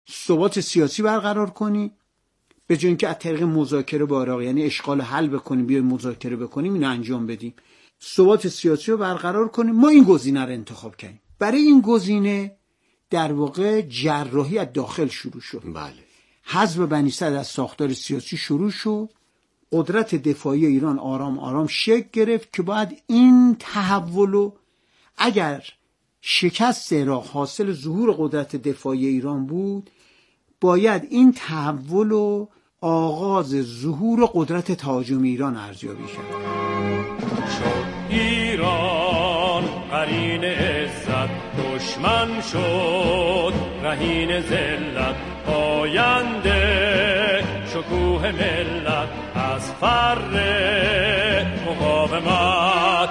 ثبات سیاسی برقرار کنی، به جای اینکه از طریق مذاکره با عراق، یعنی اشغال حل بکنیم بیایم مذاکره بکنیم، اینو انجام بدیم. ثبات سیاسی رو برقرار کنیم. ما این گزینه رو انتخاب کردیم. برای این گزینه در واقع جراحی از داخل شروع شد. بله. حذف بنی صدر از ساختار سیاسی شروع شد. قدرت دفاعی ایران آرام آرام شکل گرفت که باید این تحولو، اگر شکست عراق حاصل ظهور قدرت دفاعی ایران بود، باید این تحولو آغاز ظهور قدرت تهاجمی ایران ارزیابی کرد. ایران قرین عزت دشمن شد، رهین ذلت آینده شکوه ملت از فر مقاومت.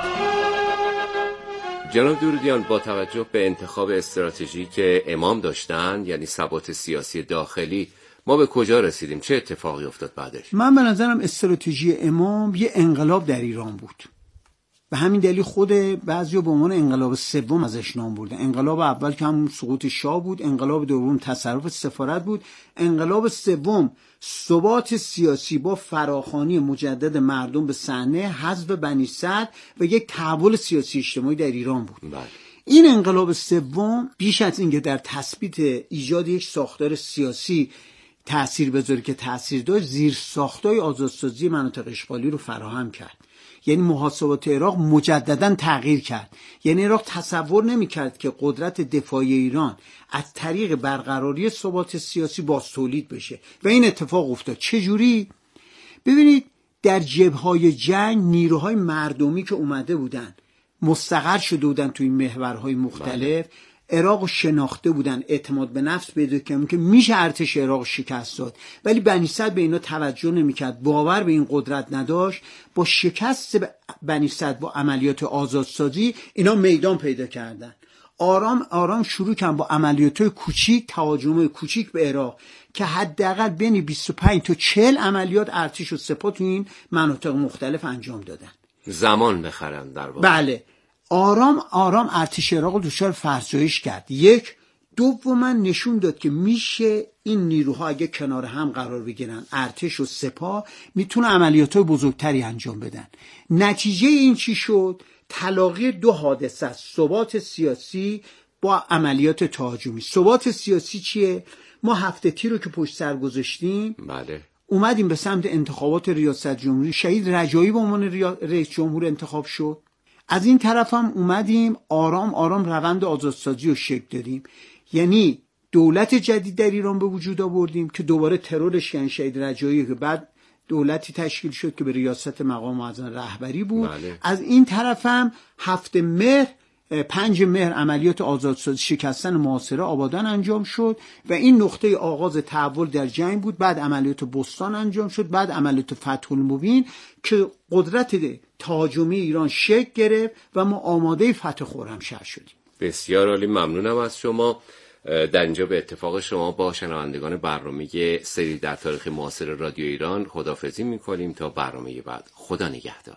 جناب درودیان، با توجه به انتخاب استراتژی که امام داشتن، یعنی ثبات سیاسی داخلی، ما به کجا رسیدیم؟ چه اتفاقی افتاد بعدش؟ من به نظرم استراتژی امام یه انقلاب در ایران بود. به همین دلیل خود بعضیا به عنوان انقلاب سوم ازش نام بردن. انقلاب اول که همون سقوط شاه بود، انقلاب دوم تصرف سفارت بود، انقلاب سوم ثبات سیاسی با فراخوانی مجدد مردم به صحنه، حذف بنی صدر و یک تحول سیاسی اجتماعی در ایران بود. بله. این انقلاب سوم بیش از اینکه در تثبیت ایجاد یک ساختار سیاسی تأثیر بذاره که تأثیر داشت، زیر ساختای آزادسازی مناطق اشغالی رو فراهم کرد. یعنی محاسبات عراق مجددا تغییر کرد. یعنی عراق تصور نمی‌کرد که قدرت دفاعی ایران از طریق برقراری ثبات سیاسی باز تولید بشه و این اتفاق افتاد. چجوری؟ ببینید، در جبهه‌های جنگ نیروهای مردمی که اومده بودن مستقر شده بودن توی محورهای مختلف، عراق شناخته بودن، اعتماد به نفس پیدا کردن که میشه ارتش عراق شکست داد، ولی بنی صدر به اینا توجه نمیکرد، باور به این قدرت نداشت. با شکست بنی صدر با عملیات آزادسازی اینا میدان پیدا کردن. آرام آرام شروع کردن با عملیات کوچیک، تهاجم کوچیک به عراق که حداقل بین 25 تا 40 عملیات ارتش و سپاه تو این مناطق مختلف انجام دادن. زمان بخرن در واقع. بله. آرام آرام ارتش عراق رو دچار فرسایش کرد. یک. دوما نشون داد که میشه این نیروها اگه کنار هم قرار بگیرن، ارتش و سپاه، میتونه عملیات‌های بزرگتری انجام بدن. نتیجه این چی شد؟ تلاقی دو حادثه است: ثبات سیاسی با عملیات تهاجمی. ثبات سیاسی چیه؟ ما هفته تی رو که پشت سر گذاشتیم، بله، اومدیم به سمت انتخابات ریاست جمهوری. شهید رجایی به عنوان رئیس جمهور انتخاب شد. از این طرف هم اومدیم آرام آرام روند آزادسازی رو شکل دادیم. یعنی دولت جدید در ایران به وجود آوردیم که دوباره ترورش یعنی شهید رجایی، که بعد دولتی تشکیل شد که به ریاست مقام معظم رهبری بود. بله. از این طرف هم 7 مهر 5 مهر عملیات آزادسازی شکستن محاصره آبادان انجام شد و این نقطه آغاز تحول در جنگ بود. بعد عملیات بستان انجام شد، بعد عملیات فتح المبین که قدرت تهاجمی ایران شکل گرفت و ما آماده فتح خرمشهر شدیم. بسیار عالی، ممنونم از شما. در اینجا به اتفاق شما با شنوندگان برنامه سری در تاریخ معاصر رادیو ایران خداحافظی می‌کنیم تا برنامه بعد. خدا نگهدار.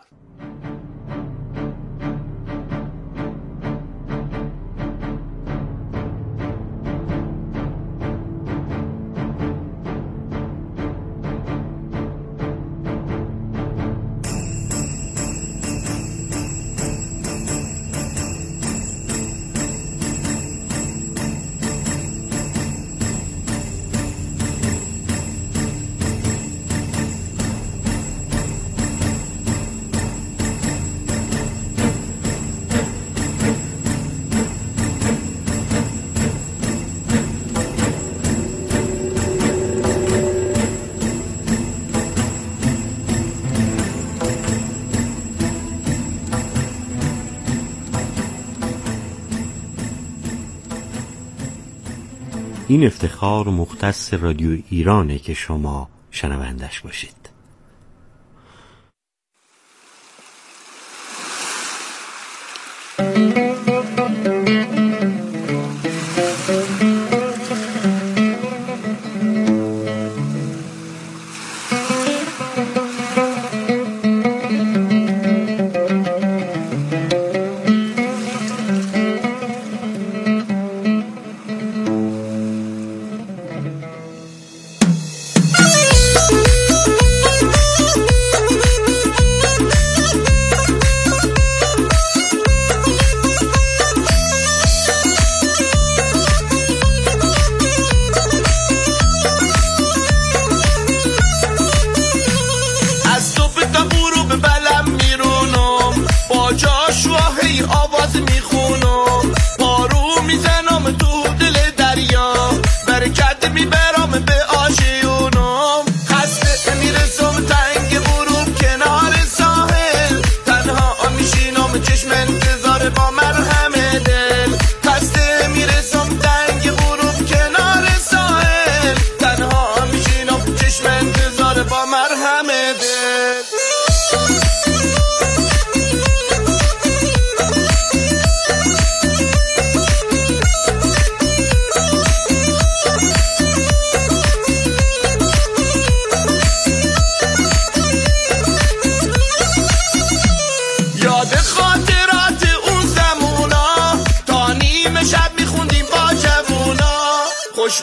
این افتخار مختص رادیو ایرانه که شما شنوندش باشید.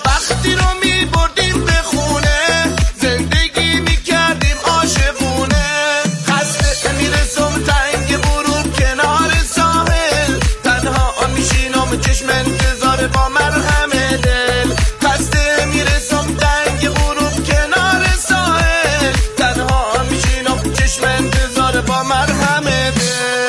خوشبختی رو میبردیم به خونه، زندگی میکردیم عاشقونه. خسته میرسم تنگ غروب کنار ساحل، تنها میشینم چشم انتظار با مرهم دل. خسته میرسم تنگ غروب کنار ساحل، تنها میشینم چشم انتظار با مرهم دل.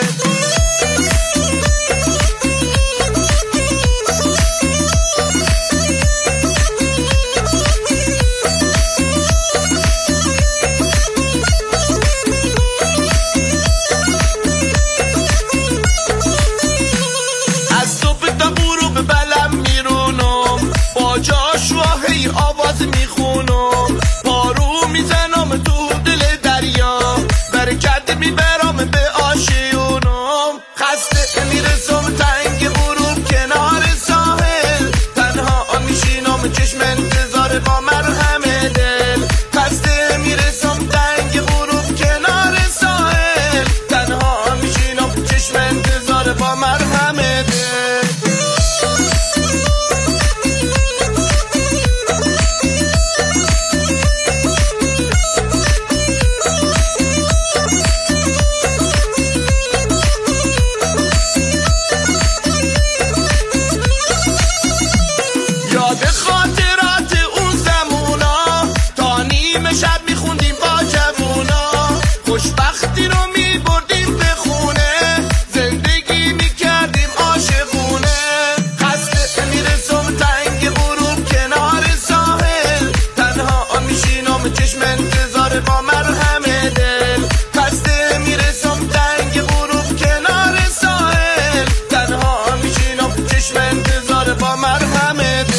آواز میخونم، پارو میزنم تو دل دریا، برکت میبرم به آشیونم. خسته میرسم تنگ غروب کنار ساحل، تنها میشینم چشم انتظار با مرهم دل. خسته میرسم تنگ غروب کنار ساحل، تنها میشینم چشم انتظار با مرهم دل. خوشبختی رو میبردیم به خونه، زندگی میکردیم عاشقونه. خسته میرسم تنگ غروب کنار ساحل، تنها میشینم چشم انتظار با مرهم دل. خسته میرسم تنگ غروب کنار ساحل، تنها میشینم چشم انتظار با مرهم دل.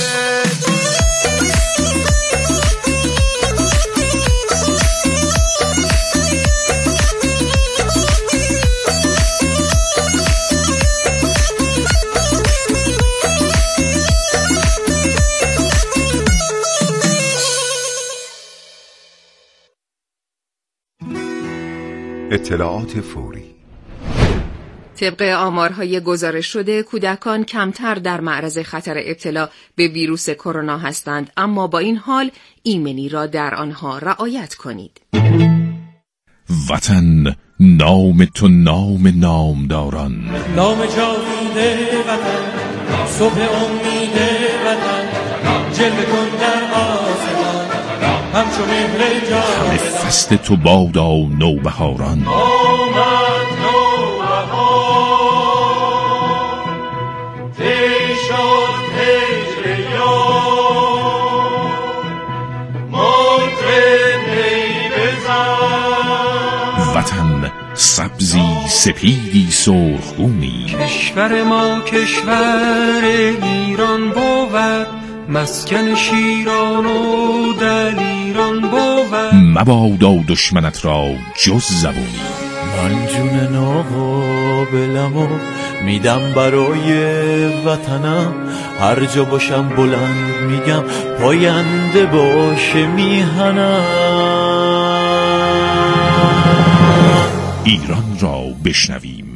اطلاعات فوری. طبق آمارهای گزارش شده کودکان کمتر در معرض خطر ابتلا به ویروس کرونا هستند، اما با این حال ایمنی را در آنها رعایت کنید. وطن نام تو نام نامداران، نام جاوید وطن، صبح امید وطن، جلوه کن در آسمان همچو مهر جاودان. همه فصل تو بادا نوبهاران، آمد نوبهار تی شد هجر یار، مطرب نی بزن. وطن سبزی سپیدی سرخگونی، کشور ما کشور ایران بود، مسکن شیران و دلیران بود. مبادا دشمنت را جز زبونی، من جون ناقابلمو میدم برای وطنم، هر جا باشم بلند میگم پاینده باشه میهنم. ایران را بشنویم.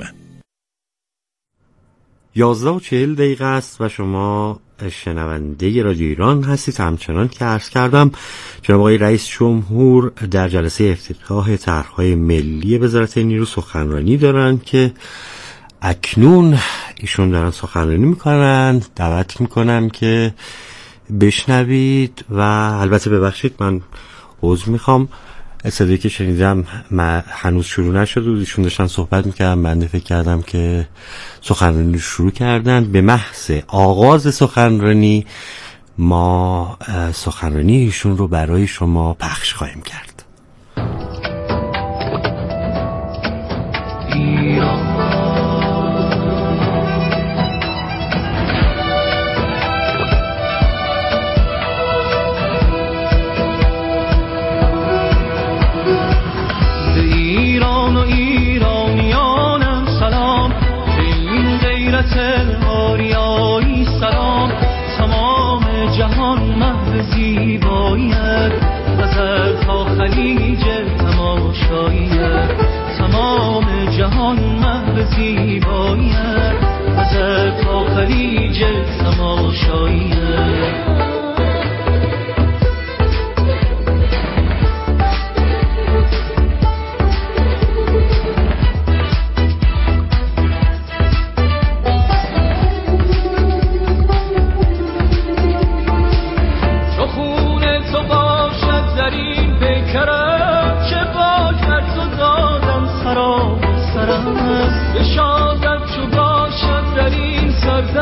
11:40 است و شما شنونده رادیو ایران هستید. همچنان که عرض کردم جناب آقای رئیس جمهور در جلسه افتتاح طرح‌های ملی وزارت نیرو سخنرانی دارن که اکنون ایشون دارن سخنرانی میکنن. دعوت میکنم که بشنوید و البته ببخشید من عذر میخوام، صدایی که شنیدم هنوز شروع نشد و ایشون داشتن صحبت میکردن، بنده فکر کردم که سخنرانی شروع کردن. به محض آغاز سخنرانی ما سخنرانی ایشون رو برای شما پخش خواهیم کرد.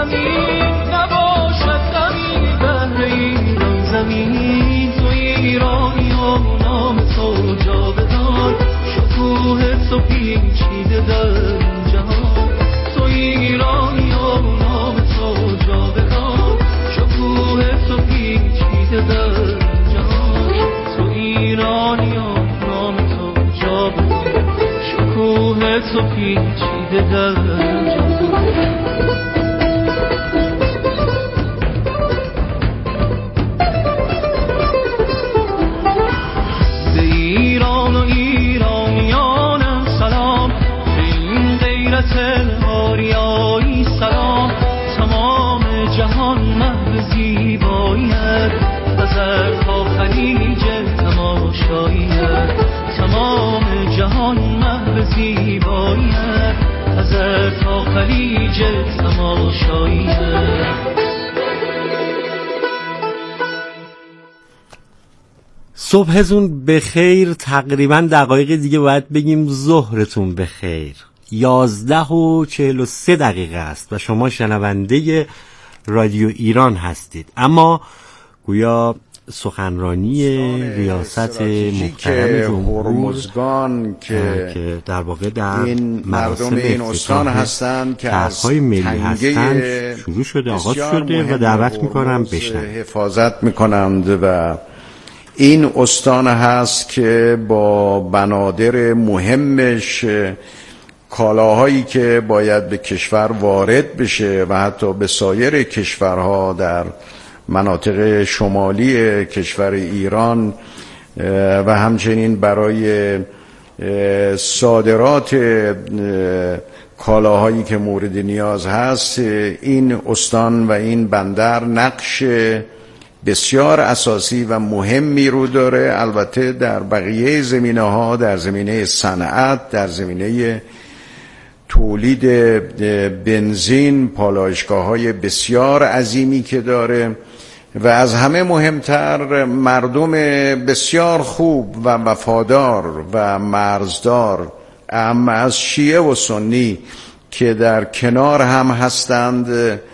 زمین نباشد غمی بهر ایران زمین. تو ایرانی و نام تو جاودان، شکوه تو پیچیده در جهان. تو ایرانی و نام تو جاودان، شکوه تو پیچیده در جهان. تو ایرانی و نام تو جاودان، شکوه تو پیچیده در جهان. آریایی سلام، تمام جهان محو زیبایی‌ات، نظر تا خلیج تماشایی‌ات. تمام جهان محو زیبایی‌ات، نظر تا خلیج تماشایی‌ات. صبحتون بخیر. تقریبا دقایق دیگه باید بگیم ظهرتون بخیر. 11:43 است و شما شنونده رادیو ایران هستید. اما گویا سخنرانی ریاست محترم جمهور که در واقع در مراسم استان هستند که از ملی هستند شروع شده، آغاز شده و دعوت میکنم بشنوید. حفاظت میکنند و این استان هست که با بنادر مهمش کالاهایی که باید به کشور وارد بشه و حتی به سایر کشورها در مناطق شمالی کشور ایران و همچنین برای صادرات کالاهایی که مورد نیاز هست، این استان و این بندر نقش بسیار اساسی و مهمی رو داره. البته در بقیه زمینه‌ها، در زمینه صنعت، در زمینه تولید بنزین، پالایشگاه‌های بسیار عظیمی که داره و از همه مهمتر مردم بسیار خوب و وفادار و مرزدار، اما از شیعه و سنی که در کنار هم هستند.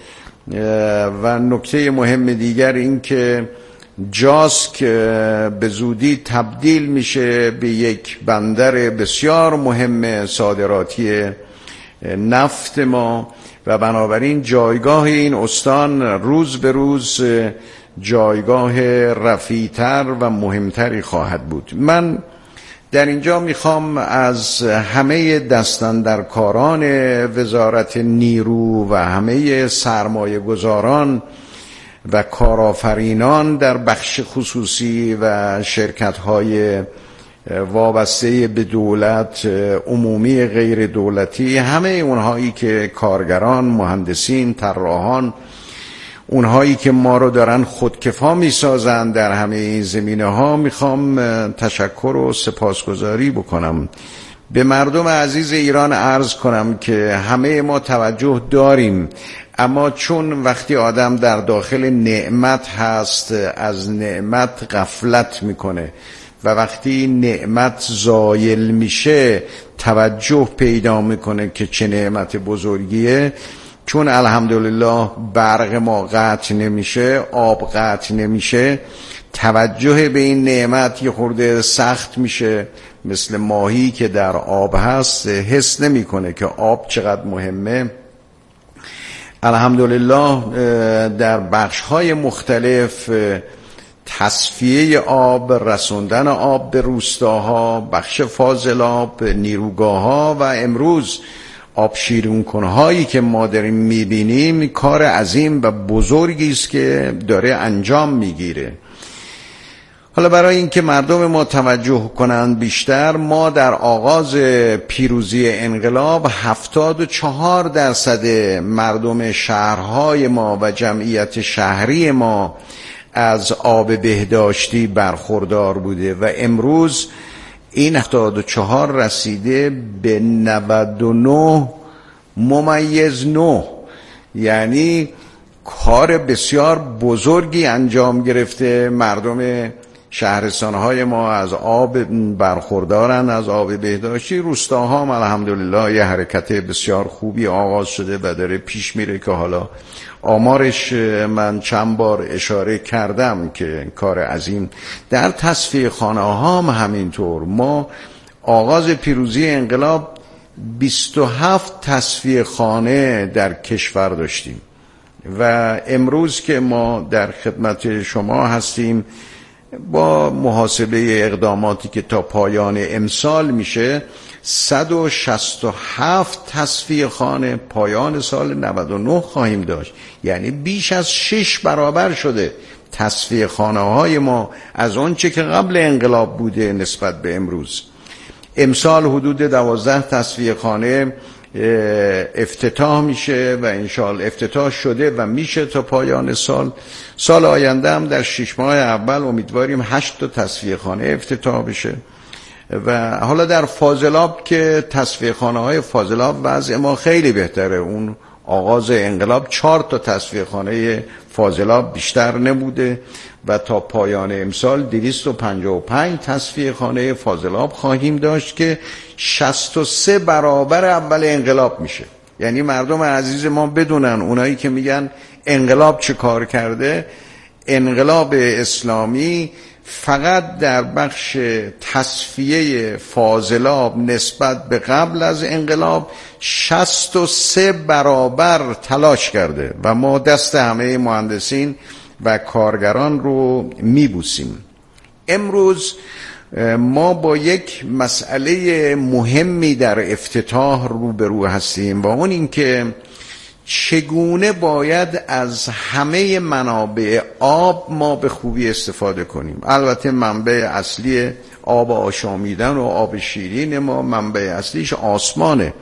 و نکته مهم دیگر این که جاسک به زودی تبدیل میشه به یک بندر بسیار مهم صادراتی نفت ما و بنابراین جایگاه این استان روز به روز جایگاه رفیع‌تر و مهمتری خواهد بود. من در اینجا میخوام از همه دستاندرکاران وزارت نیرو و همه سرمایه گذاران و کارآفرینان در بخش خصوصی و شرکت‌های وابسته به دولت، عمومی غیر دولتی، همه اونهایی که کارگران، مهندسین، طراحان، اونهایی که ما رو دارن خودکفا میسازن در همه این زمینه ها، میخوام تشکر و سپاسگزاری بکنم. به مردم عزیز ایران عرض کنم که همه ما توجه داریم، اما چون وقتی آدم در داخل نعمت هست از نعمت غفلت میکنه و وقتی نعمت زایل میشه توجه پیدا میکنه که چه نعمت بزرگیه. چون الحمدلله برق ما قطع نمیشه، آب قطع نمیشه، توجه به این نعمت یه خورده سخت میشه. مثل ماهی که در آب هست حس نمیکنه که آب چقدر مهمه. الحمدلله در بخش‌های مختلف تصفیه آب، رسوندن آب به روستاها، بخش فاضلاب، نیروگاه‌ها و امروز آب شیرین‌کن‌هایی که ما داریم می‌بینیم کار عظیم و بزرگی است که داره انجام می‌گیره. حالا برای اینکه مردم ما توجه کنند بیشتر، ما در آغاز پیروزی انقلاب 74% مردم شهرهای ما و جمعیت شهری ما از آب بهداشتی برخوردار بوده و امروز این 74 رسیده به 99.9، یعنی کار بسیار بزرگی انجام گرفته. مردم شهرستانهای ما از آب برخوردارن، از آب بهداشتی. روستاها هم الحمدلله یه حرکت بسیار خوبی آغاز شده و داره پیش میره که حالا آمارش من چند بار اشاره کردم که کار عظیم. در تصفیه خانه ها هم همینطور. ما آغاز پیروزی انقلاب 27 تصفیه خانه در کشور داشتیم و امروز که ما در خدمت شما هستیم با محاسبه اقداماتی که تا پایان امسال میشه 167 تصفیه خانه پایان سال 99 خواهیم داشت. یعنی بیش از 6 برابر شده تصفیه خانه های ما از آنچه که قبل انقلاب بوده نسبت به امروز. امسال حدود 12 تصفیه خانه افتتاح میشه و انشالله افتتاح شده و میشه تا پایان سال. سال آینده هم در 6 ماه اول امیدواریم 8 تا تصفیه خانه افتتاح بشه. و حالا در فاضلاب که تصفیه خانه های فاضلاب وضع ما خیلی بهتره. اون آغاز انقلاب 4 تا تصفیه خانه فاضلاب بیشتر نبوده و تا پایان امسال 255 تصفیه خانه فاضلاب خواهیم داشت که 63 برابر اول انقلاب میشه. یعنی مردم عزیز ما بدونن، اونایی که میگن انقلاب چه کار کرده، انقلاب اسلامی فقط در بخش تصفیه فاضلاب نسبت به قبل از انقلاب 63 برابر تلاش کرده و ما دست همه مهندسین و کارگران رو میبوسیم. امروز ما با یک مسئله مهمی در افتتاح روبرو هستیم و اون این که چگونه باید از همه منابع آب ما به خوبی استفاده کنیم. البته منبع اصلی آب آشامیدن و آب شیرین ما منبع اصلیش آسمانه،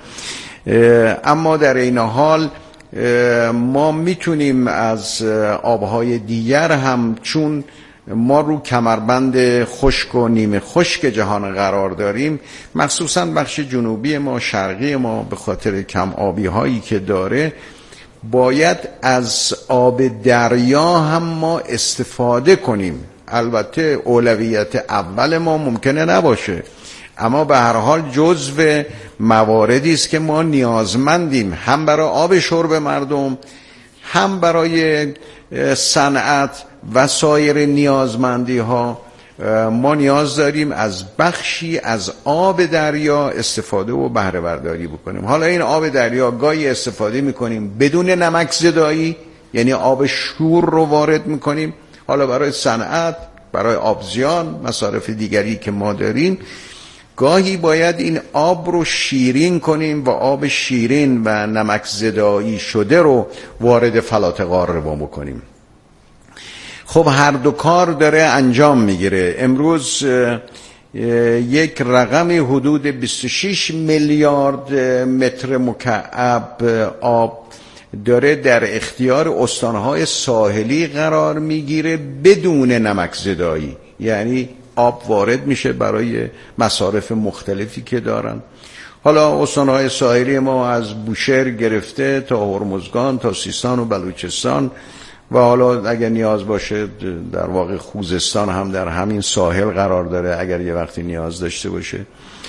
اما در این حال ما میتونیم از آبهای دیگر هم، چون ما رو کمربند خشک و نیمه خشک جهان قرار داریم، مخصوصا بخش جنوبی ما، شرقی ما، به خاطر کم آبی هایی که داره باید از آب دریا هم ما استفاده کنیم. البته اولویت اول ما ممکنه نباشه، اما به هر حال جزو مواردی است که ما نیازمندیم، هم برای آب شرب مردم، هم برای صنعت و سایر نیازمندی ها. ما نیاز داریم از بخشی از آب دریا استفاده و بهره برداری بکنیم. حالا این آب دریا گاهی استفاده میکنیم بدون نمک زدایی، یعنی آب شور رو وارد میکنیم، حالا برای صنعت، برای آبزیان، مصارف دیگری که ما داریم. گاهی باید این آب رو شیرین کنیم و آب شیرین و نمک زدایی شده رو وارد فلات قاره بکنیم. خب هر دو کار داره انجام میگیره. امروز یک رقمی حدود 26 میلیارد متر مکعب آب داره در اختیار استانهای ساحلی قرار میگیره بدون نمک زدایی. یعنی آب وارد میشه برای مصارف مختلفی که دارن. حالا استانهای ساحلی ما از بوشهر گرفته تا هرمزگان تا سیستان و بلوچستان و حالا اگر نیاز باشه در واقع خوزستان هم در همین ساحل قرار داره اگر یه وقتی نیاز داشته باشه.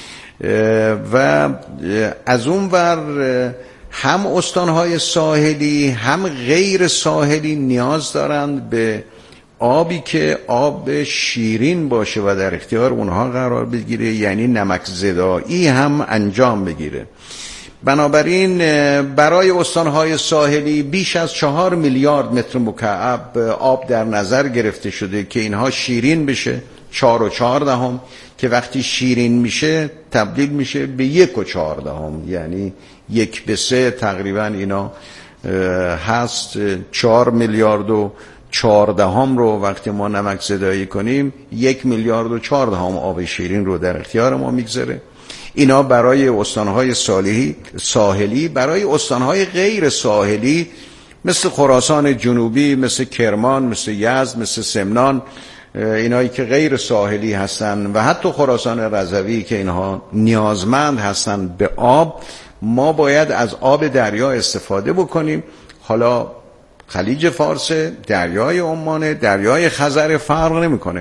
و از اون ور هم استانهای ساحلی هم غیر ساحلی نیاز دارند به آبی که آب شیرین باشه و در اختیار اونها قرار بگیره، یعنی نمک زدایی هم انجام بگیره. بنابراین برای استانهای ساحلی بیش از 4 میلیارد متر مکعب آب در نظر گرفته شده که اینها شیرین بشه. 4.4 که وقتی شیرین میشه تبدیل میشه به 1.4، یعنی 1/3 تقریبا اینا هست. 4 میلیارد و 14 رو وقتی ما نمک زدایی کنیم 1 میلیارد و 14 آب شیرین رو در اختیار ما میگذاره. اینا برای استانهای ساحلی. برای استانهای غیر ساحلی مثل خراسان جنوبی، مثل کرمان، مثل یزد، مثل سمنان، اینایی که غیر ساحلی هستن و حتی خراسان رضوی که اینها نیازمند هستن به آب، ما باید از آب دریا استفاده بکنیم. حالا خلیج فارس، دریای عمان، دریای خزر فرق نمیکنه.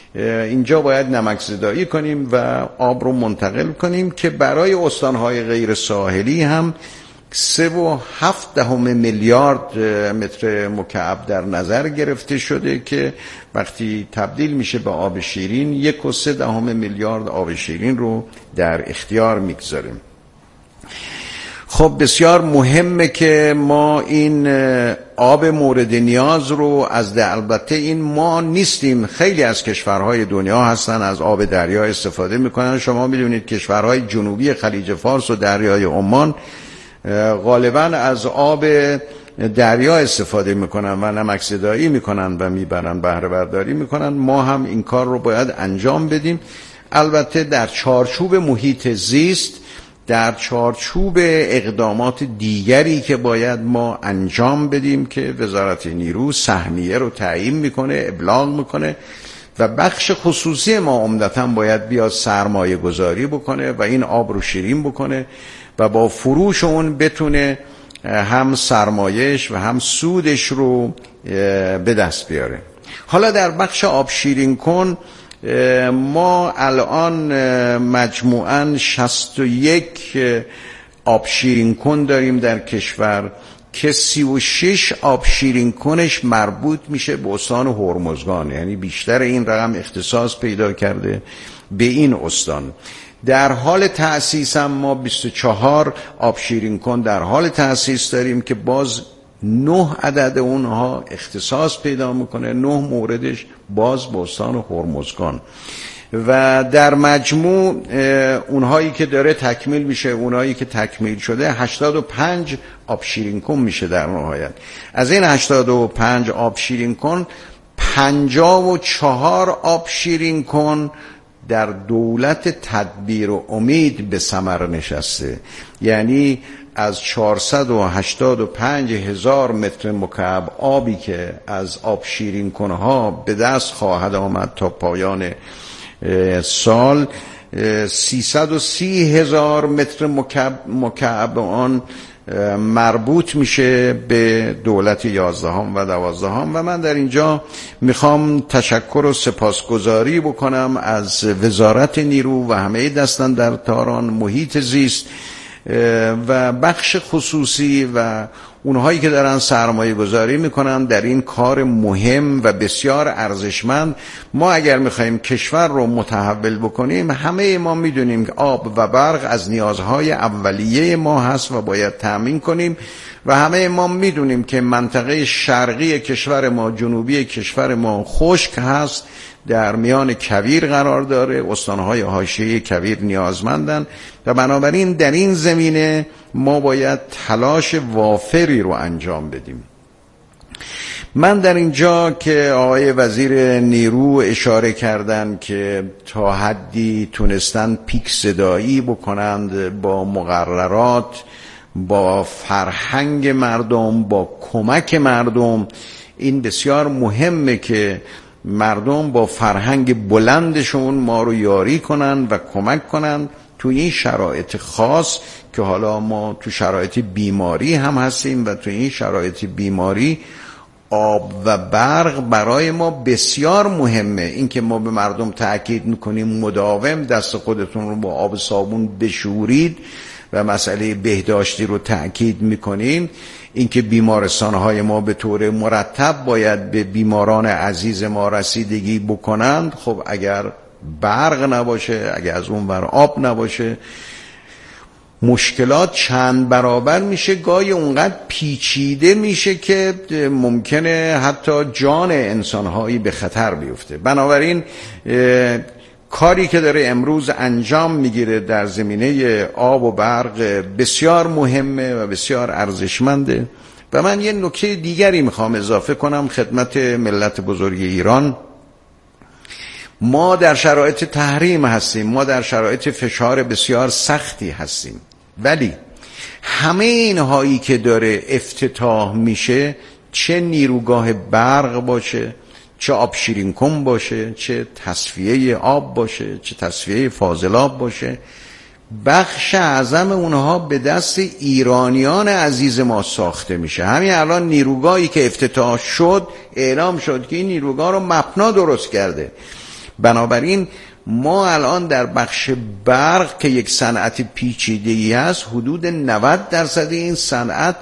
اینجا باید نمک زدایی کنیم و آب رو منتقل کنیم که برای استانهای غیر ساحلی هم 3.7 میلیارد متر مکعب در نظر گرفته شده که وقتی تبدیل میشه به آب شیرین 1.3 میلیارد آب شیرین رو در اختیار میگذاریم. خب بسیار مهمه که ما این آب مورد نیاز رو البته این ما نیستیم، خیلی از کشورهای دنیا هستن از آب دریا استفاده میکنن. شما میدونید کشورهای جنوبی خلیج فارس و دریای عمان غالبا از آب دریا استفاده میکنن و نمک زدایی میکنن و میبرن بهره برداری میکنن. ما هم این کار رو باید انجام بدیم، البته در چارچوب محیط زیست، در چارچوب اقدامات دیگری که باید ما انجام بدیم که وزارت نیرو سهمیه رو تعیین میکنه، ابلاغ میکنه و بخش خصوصی ما عمدتاً باید بیاد سرمایه گذاری بکنه و این آب رو شیرین بکنه و با فروش اون بتونه هم سرمایش و هم سودش رو به دست بیاره. حالا در بخش آب شیرین کن ما الان مجموعاً 61 آب شیرین کن داریم در کشور که 36 آب شیرین کنش مربوط میشه به استان هرمزگان، یعنی بیشتر این رقم اختصاص پیدا کرده به این استان. در حال تأسیس هم ما 24 آب شیرین کن در حال تأسیس داریم که باز 9 عدد اونها اختصاص پیدا میکنه، 9 موردش باز به استان هرمزگان و در مجموع اونهایی که داره تکمیل میشه، اونهایی که تکمیل شده 85 آب شیرین کن میشه در نهایت. از این 85 آب شیرین کن 54 آب شیرین کن در دولت تدبیر و امید به ثمر نشسته، یعنی از 485,000 متر مکعب آبی که از آب شیرین کنها به دست خواهد آمد تا پایان سال 330,000 متر مکعب آن مربوط میشه به دولت 11 و 12 و من در اینجا میخوام تشکر و سپاسگزاری بکنم از وزارت نیرو و همه دستاندرکاران محیط زیست و بخش خصوصی و اونهایی که دارن سرمایه گذاری میکنن در این کار مهم و بسیار ارزشمند. ما اگر میخوایم کشور رو متحول بکنیم، همه ما میدونیم که آب و برق از نیازهای اولیه ما هست و باید تأمین کنیم و همه ما میدونیم که منطقه شرقی کشور ما، جنوبی کشور ما خشک هست، در میان کویر قرار داره، استانهای حاشیه کویر نیازمندن و بنابراین در این زمینه ما باید تلاش وافری رو انجام بدیم. من در اینجا که آقای وزیر نیرو اشاره کردن که تا حدی تونستن پیک زدایی بکنند با مقررات، با فرهنگ مردم، با کمک مردم، این بسیار مهمه که مردم با فرهنگ بلندشون ما رو یاری کنن و کمک کنن تو این شرایط خاص که حالا ما تو شرایط بیماری هم هستیم و تو این شرایط بیماری آب و برق برای ما بسیار مهمه. این که ما به مردم تأکید میکنیم مداوم دست خودتون رو با آب صابون بشورید و مسئله بهداشتی رو تأکید میکنیم، اینکه بیمارستان‌های ما به طور مرتب باید به بیماران عزیز ما رسیدگی بکنند. خب اگر برق نباشه، اگر از اون ور آب نباشه، مشکلات چند برابر میشه، گاهی اونقدر پیچیده میشه که ممکنه حتی جان انسان‌هایی به خطر بیفته. بنابراین کاری که داره امروز انجام میگیره در زمینه آب و برق بسیار مهمه و بسیار ارزشمنده. و من یه نکته دیگری میخوام اضافه کنم خدمت ملت بزرگ ایران. ما در شرایط تحریم هستیم، ما در شرایط فشار بسیار سختی هستیم، ولی همه اینهایی که داره افتتاح میشه، چه نیروگاه برق باشه، چه آب شیرین کن باشه، چه تصفیه آب باشه، چه تصفیه فاضلاب باشه، بخش اعظم اونها به دست ایرانیان عزیز ما ساخته میشه. همین الان نیروگاهی که افتتاح شد اعلام شد که این نیروگاه رو مپنا درست کرده. بنابراین ما الان در بخش برق که یک صنعت پیچیده‌ای است، حدود 90% این صنعت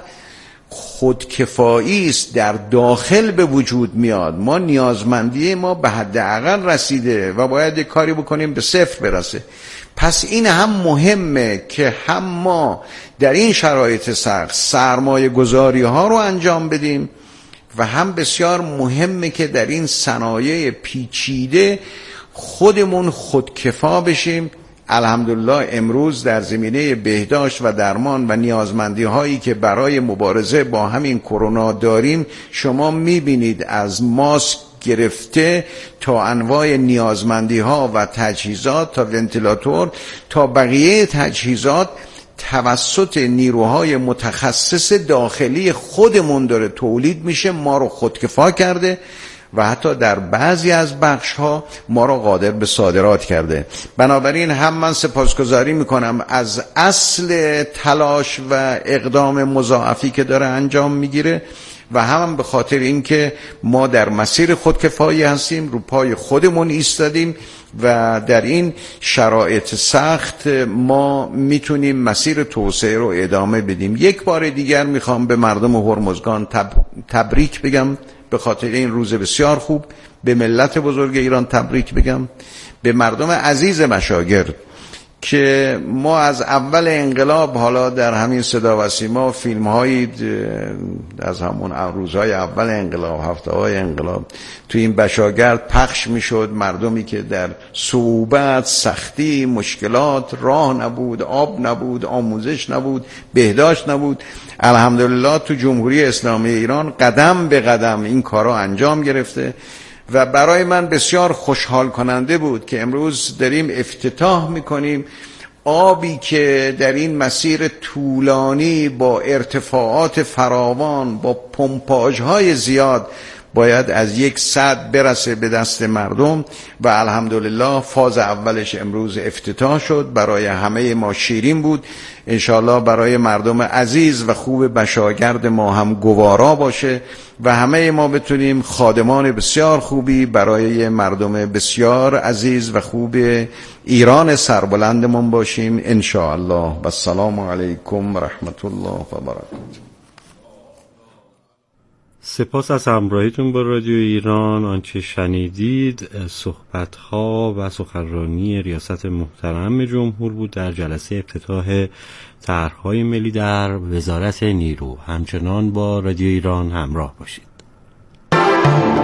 خودکفایی است، در داخل به وجود میاد. ما نیازمندی ما به حداقل رسیده و باید یک کاری بکنیم به صفر برسه. پس این هم مهمه که هم ما در این شرایط سخت سرمایه گذاری ها رو انجام بدیم و هم بسیار مهمه که در این صنایع پیچیده خودمون خودکفا بشیم. الحمدلله امروز در زمینه بهداشت و درمان و نیازمندی هایی که برای مبارزه با همین کرونا داریم، شما میبینید از ماسک گرفته تا انواع نیازمندی ها و تجهیزات تا ونتیلاتور تا بقیه تجهیزات توسط نیروهای متخصص داخلی خودمون داره تولید میشه، ما رو خودکفا کرده و حتی در بعضی از بخش ها ما رو قادر به صادرات کرده. بنابراین هم من سپاسگزاری میکنم از اصل تلاش و اقدام مضاعفی که داره انجام میگیره و هم به خاطر اینکه ما در مسیر خودکفایی هستیم، رو پای خودمون ایستادیم و در این شرایط سخت ما میتونیم مسیر توسعه رو ادامه بدیم. یک بار دیگر میخوام به مردم هرمزگان تبریک بگم به خاطر این روز بسیار خوب، به ملت بزرگ ایران تبریک بگم، به مردم عزیز مشاگرد که ما از اول انقلاب، حالا در همین صدا و سیما فیلم هایی از همون روزهای اول انقلاب، هفته های انقلاب تو این بشاگرد پخش میشد، مردمی که در صعوبت، سختی، مشکلات، راه نبود، آب نبود، آموزش نبود، بهداشت نبود. الحمدلله تو جمهوری اسلامی ایران قدم به قدم این کارا انجام گرفته و برای من بسیار خوشحال کننده بود که امروز داریم افتتاح میکنیم آبی که در این مسیر طولانی با ارتفاعات فراوان با پمپاژهای زیاد باید از 100 برسه به دست مردم و الحمدلله فاز اولش امروز افتتاح شد. برای همه ما شیرین بود، انشالله برای مردم عزیز و خوب بشاگرد ما هم گوارا باشه و همه ما بتونیم خادمان بسیار خوبی برای مردم بسیار عزیز و خوب ایران سربلندمون باشیم انشاءالله. و السلام علیکم و رحمت الله و برکاته. سپاس از همراهیتون با رادیو ایران. آنچه شنیدید صحبت‌ها و سخنرانی ریاست محترم جمهور بود در جلسه افتتاح طرح‌های ملی در وزارت نیرو. همچنان با رادیو ایران همراه باشید.